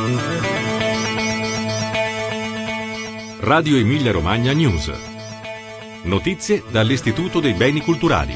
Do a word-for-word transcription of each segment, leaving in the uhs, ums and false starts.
Radio Emilia Romagna News. Notizie dall'Istituto dei Beni Culturali.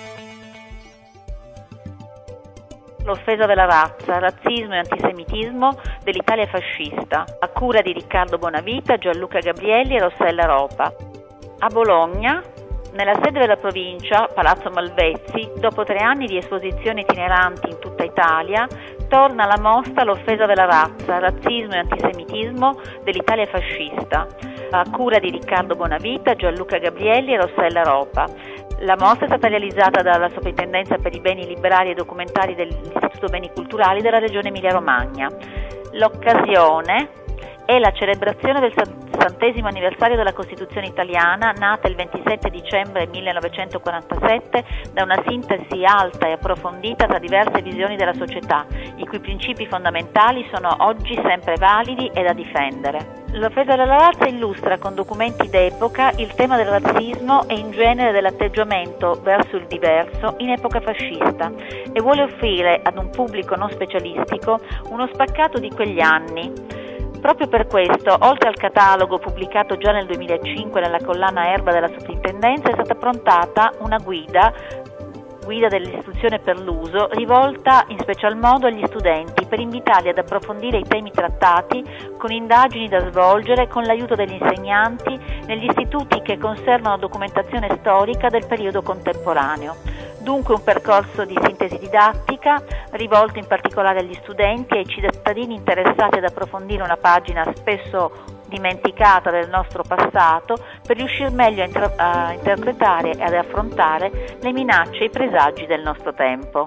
L'offesa della razza, razzismo e antisemitismo dell'Italia fascista, a cura di Riccardo Bonavita, Gianluca Gabrielli e Rossella Ropa. A Bologna, nella sede della provincia, Palazzo Malvezzi, dopo tre anni di esposizioni itineranti in tutta Italia, torna la mostra L'offesa della razza, razzismo e antisemitismo dell'Italia fascista, a cura di Riccardo Bonavita, Gianluca Gabrielli e Rossella Ropa. La mostra è stata realizzata dalla Soprintendenza per i beni liberari e documentari dell'Istituto Beni Culturali della Regione Emilia Romagna. L'occasione è la celebrazione del sessantesimo anniversario della Costituzione italiana, nata il ventisette dicembre millenovecentoquarantasette da una sintesi alta e approfondita tra diverse visioni della società, i cui principi fondamentali sono oggi sempre validi e da difendere. L'offesa della razza illustra con documenti d'epoca il tema del razzismo e in genere dell'atteggiamento verso il diverso in epoca fascista e vuole offrire ad un pubblico non specialistico uno spaccato di quegli anni. Proprio per questo, oltre al catalogo pubblicato già nel duemilacinque nella collana Erba della Soprintendenza, è stata prontata una guida guida dell'istruzione per l'uso, rivolta in special modo agli studenti per invitarli ad approfondire i temi trattati con indagini da svolgere con l'aiuto degli insegnanti negli istituti che conservano documentazione storica del periodo contemporaneo. Dunque un percorso di sintesi didattica rivolto in particolare agli studenti e ai cittadini interessati ad approfondire una pagina spesso dimenticata del nostro passato per riuscire meglio a, inter- a interpretare e ad affrontare le minacce e i presagi del nostro tempo.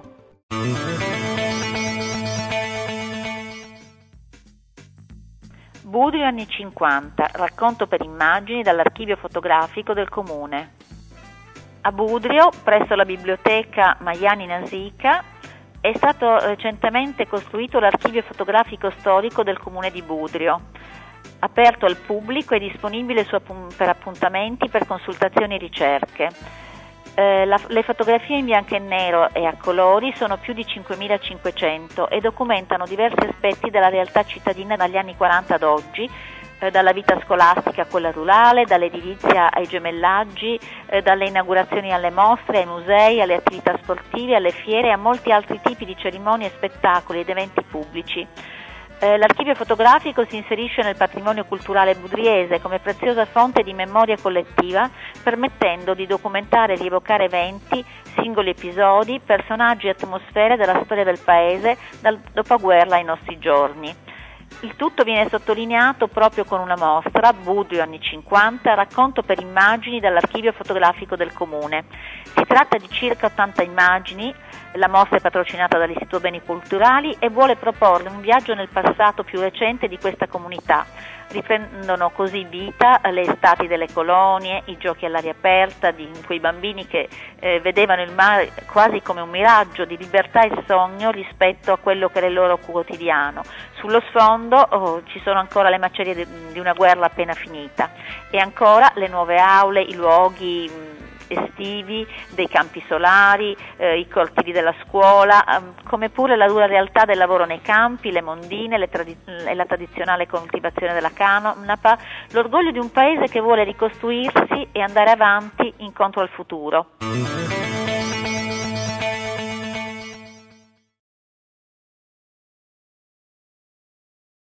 Budrio anni cinquanta, racconto per immagini dall'archivio fotografico del comune. A Budrio, presso la biblioteca Maiani Nasica, è stato recentemente costruito l'archivio fotografico storico del comune di Budrio. Aperto al pubblico e disponibile su, per appuntamenti, per consultazioni e ricerche. Eh, la, le fotografie in bianco e nero e a colori sono più di cinquemilacinquecento e documentano diversi aspetti della realtà cittadina dagli anni quaranta ad oggi, eh, dalla vita scolastica a quella rurale, dall'edilizia ai gemellaggi, eh, dalle inaugurazioni alle mostre, ai musei, alle attività sportive, alle fiere e a molti altri tipi di cerimonie, spettacoli ed eventi pubblici. L'archivio fotografico si inserisce nel patrimonio culturale budriese come preziosa fonte di memoria collettiva, permettendo di documentare e rievocare eventi, singoli episodi, personaggi e atmosfere della storia del paese dal dopoguerra ai nostri giorni. Il tutto viene sottolineato proprio con una mostra, Budrio anni cinquanta, racconto per immagini dall'archivio fotografico del comune. Si tratta di circa ottanta immagini. La mostra è patrocinata dall'Istituto Beni Culturali e vuole proporre un viaggio nel passato più recente di questa comunità. Riprendono così vita le estati delle colonie, i giochi all'aria aperta di quei bambini che eh, vedevano il mare quasi come un miraggio di libertà e sogno rispetto a quello che era il loro quotidiano. Sullo sfondo oh, ci sono ancora le macerie di, di una guerra appena finita e ancora le nuove aule, i luoghi mh, estivi, dei campi solari, eh, i cortili della scuola, eh, come pure la dura realtà del lavoro nei campi, le mondine le tradi- e la tradizionale coltivazione della canapa, l'orgoglio di un paese che vuole ricostruirsi e andare avanti incontro al futuro.